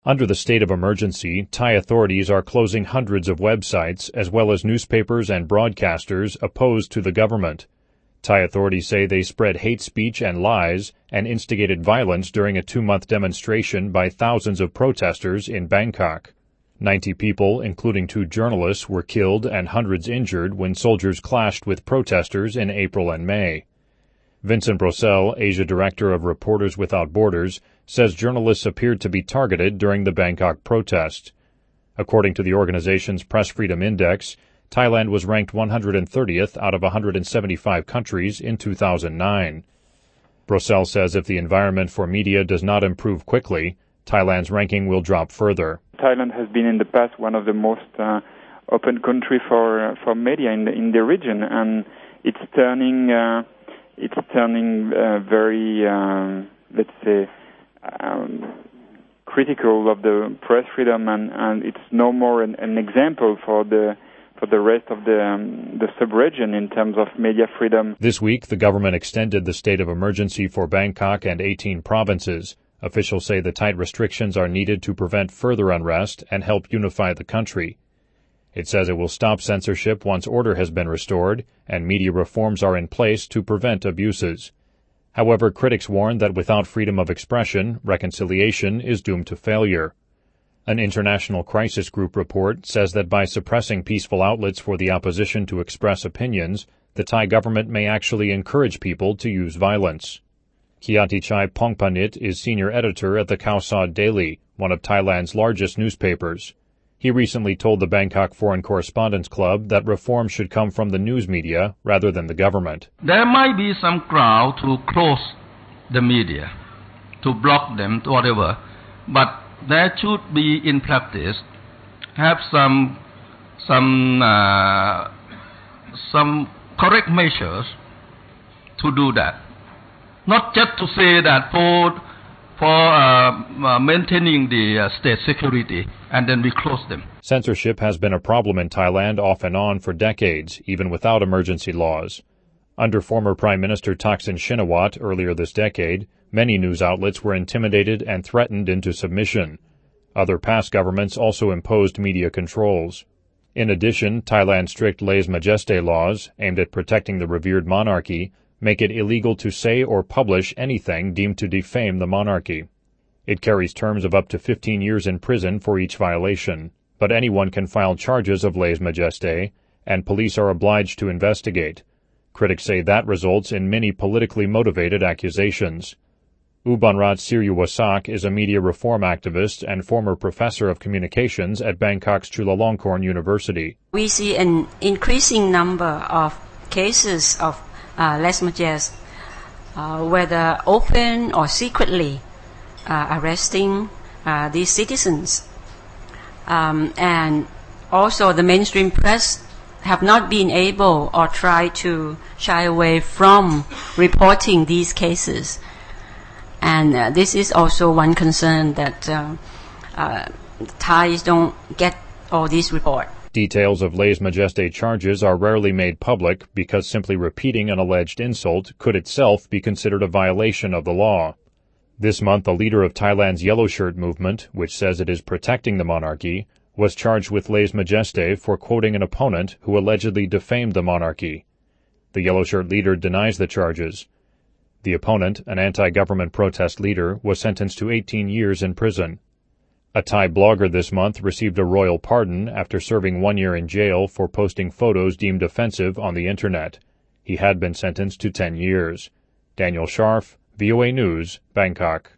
Under the state of emergency, Thai authorities are closing hundreds of websites as well as newspapers and broadcasters opposed to the government. Thai authorities say they spread hate speech and lies and instigated violence during a 2-month demonstration by thousands of protesters in Bangkok. 90 people, including 2 journalists, were killed and hundreds injured when soldiers clashed with protesters in April and May. Vincent Brossel, Asia Director of Reporters Without Borders, says journalists appeared to be targeted during the Bangkok protest. According to the organization's Press Freedom Index, Thailand was ranked 130th out of 175 countries in 2009. Brossel says if the environment for media does not improve quickly, Thailand's ranking will drop further. Thailand has been in the past one of the most open countries for media in the region, and it's turning very, let's say, critical of the press freedom, and it's no more an example for the rest of the sub-region in terms of media freedom. This week, the government extended the state of emergency for Bangkok and 18 provinces. Officials say the tight restrictions are needed to prevent further unrest and help unify the country. It says it will stop censorship once order has been restored and media reforms are in place to prevent abuses. However, critics warn that without freedom of expression, reconciliation is doomed to failure. An international crisis group report says that by suppressing peaceful outlets for the opposition to express opinions, the Thai government may actually encourage people to use violence. Kiatichai Pongpanit is senior editor at the Khao Sod Daily, one of Thailand's largest newspapers. He recently told the Bangkok Foreign Correspondents Club that reform should come from the news media rather than the government. There might be some crowd to close the media, to block them, whatever, but there should be, in practice, have some correct measures to do that. Not just to say that for maintaining the state security, and then we close them. Censorship has been a problem in Thailand off and on for decades, even without emergency laws. Under former Prime Minister Thaksin Shinawatra earlier this decade, many news outlets were intimidated and threatened into submission. Other past governments also imposed media controls. In addition, Thailand's strict lèse-majesté laws, aimed at protecting the revered monarchy, make it illegal to say or publish anything deemed to defame the monarchy. It carries terms of up to 15 years in prison for each violation, but anyone can file charges of lèse-majesté, and police are obliged to investigate. Critics say that results in many politically motivated accusations. Ubanrat Siriwasak is a media reform activist and former professor of communications at Bangkok's Chulalongkorn University. We see an increasing number of cases of lèse-majesté, whether open or secretly arresting these citizens. And also the mainstream press have not been able or tried to shy away from reporting these cases. And this is also one concern that Thais don't get all these reports. Details of lèse-majesté charges are rarely made public because simply repeating an alleged insult could itself be considered a violation of the law. This month, a leader of Thailand's Yellow Shirt movement, which says it is protecting the monarchy, was charged with lèse-majesté for quoting an opponent who allegedly defamed the monarchy. The Yellow Shirt leader denies the charges. The opponent, an anti-government protest leader, was sentenced to 18 years in prison. A Thai blogger this month received a royal pardon after serving 1 year in jail for posting photos deemed offensive on the Internet. He had been sentenced to 10 years. Daniel Scharf, VOA News, Bangkok.